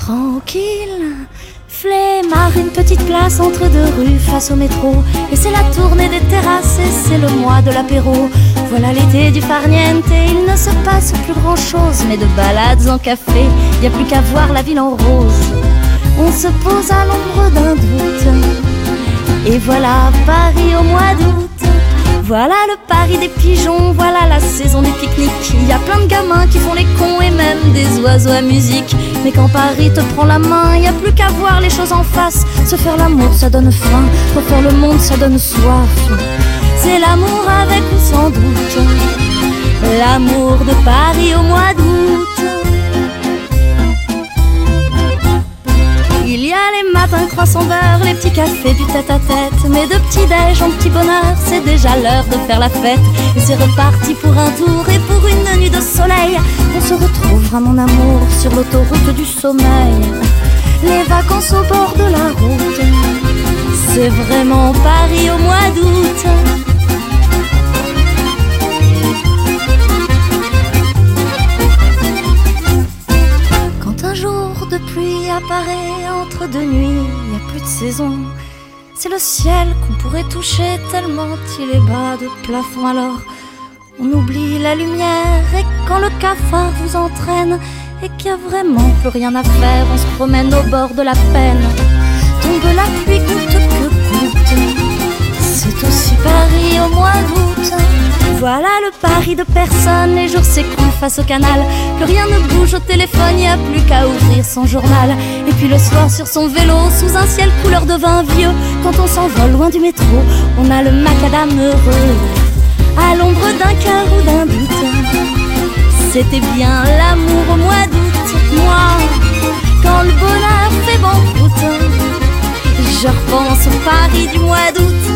tranquille. Flemmard, une petite place entre deux rues face au métro. Et c'est la tournée des terrasses et c'est le mois de l'apéro. Voilà l'été du farniente, il ne se passe plus grand chose. Mais de balades en café, y a plus qu'à voir la ville en rose. On se pose à l'ombre d'un doute. Et voilà Paris au mois d'août. Voilà le Paris des pigeons, voilà la saison des pique-niques. Il y a plein de gamins qui font les cons et même des oiseaux à musique. Mais quand Paris te prend la main, il n'y a plus qu'à voir les choses en face. Se faire l'amour, ça donne faim. Refaire le monde, ça donne soif. C'est l'amour avec ou sans doute. L'amour de Paris au mois d'août. Il y a les matins croissant beurre, les petits cafés du tête-à-tête. Mais de petit-déj en petit bonheur, c'est déjà l'heure de faire la fête. Et c'est reparti pour un tour et pour une nuit de soleil. On se retrouvera mon amour sur l'autoroute du sommeil. Les vacances au bord de la route, c'est vraiment Paris au mois d'août. De pluie apparaît entre deux nuits, y a plus de saison. C'est le ciel qu'on pourrait toucher tellement il est bas de plafond. Alors on oublie la lumière et quand le cafard vous entraîne et qu'il y a vraiment plus rien à faire, on se promène au bord de la peine. Tombe la pluie coûte que coûte, c'est aussi Paris au mois d'août. Voilà le Paris de personne, les jours s'écoulent face au canal. Plus rien ne bouge au téléphone, y a plus qu'à ouvrir son journal. Et puis le soir sur son vélo, sous un ciel couleur de vin vieux, quand on s'envole loin du métro, on a le macadam heureux. À l'ombre d'un cœur ou d'un doute, c'était bien l'amour au mois d'août. Moi, quand le bonheur fait banqueroute, je repense au Paris du mois d'août.